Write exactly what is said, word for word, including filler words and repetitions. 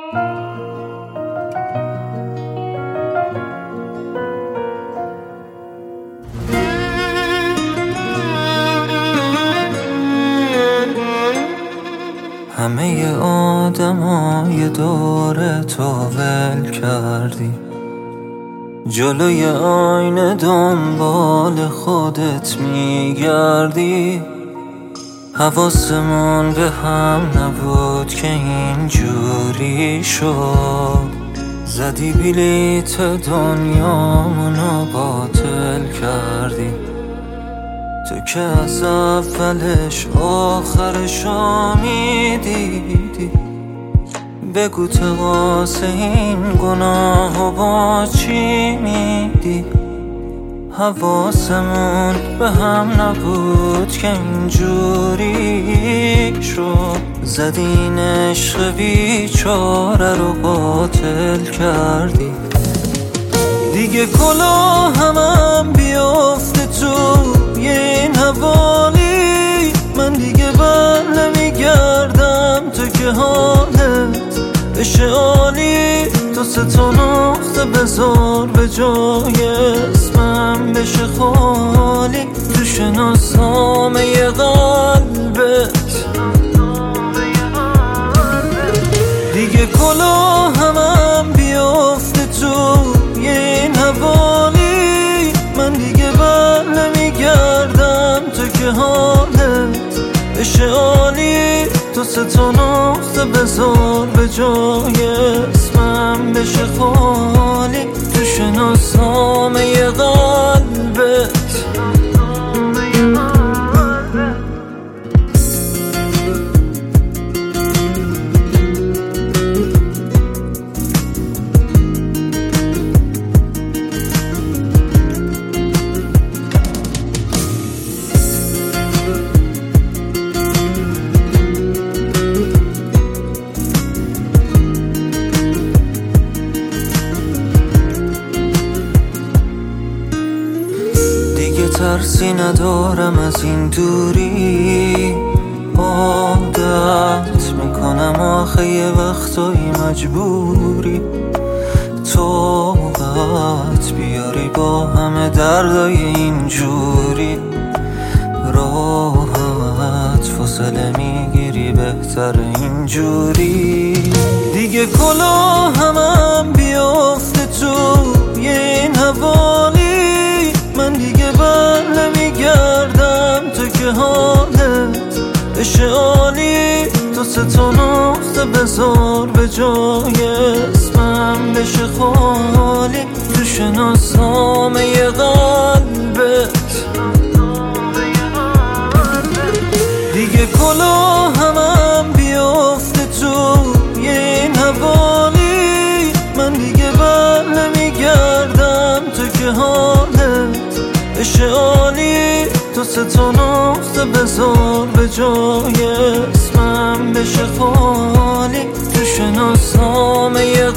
همه آدمای دور تو ول کردی، جلوی آینه دنبال خودت میگردی. حواسمون به هم نبود که اینجوری شد، زدی بلیت دنیامونو باطل کردی. تو که از اولش آخرشو میدیدی، بگو تقاس این گناهو با چی میدی؟ حواسمون به هم نبود که اینجوری شد، زدین عشق بیچاره رو باطل کردی. دیگه کلاه همم بیافته تو این حوالی، من دیگه بر نمیگردم تو که حالت بشه عالی. تو سه تا نقطه بذار به جای اسمم بشه خالی، تو شناسنامه قلبت. دیگه کلاه همم بیافته تو این حوالی، من دیگه بر نمیگردم تو که حالت بشه عالی. تو سه تا نقطه بذار به جای اسمم بشه خالی، تو شناسنامه قلبت. ترسی ندارم از این دوری، عادت میکنم آخه یه وقتایی مجبوری. طاقت بیاری با همه دردای اینجوری، راحت فاصله میگیری بهتر اینجوری. دیگه کلاه همم بیافته تو این حوالی، من دیگه بر نمیگردم تو که حالت بشه عالی. تو سه تا نقطه بذار به جای اسمم بشه خالی، تو شناسنامه قلبت. دیگه کلاه همم بیافته تو این حوالی، من دیگه بر نمیگردم تو که حالت بشه عالی. تو سه تا نقطه بذار به جای اسمم بشه خالی، تو شناسنامه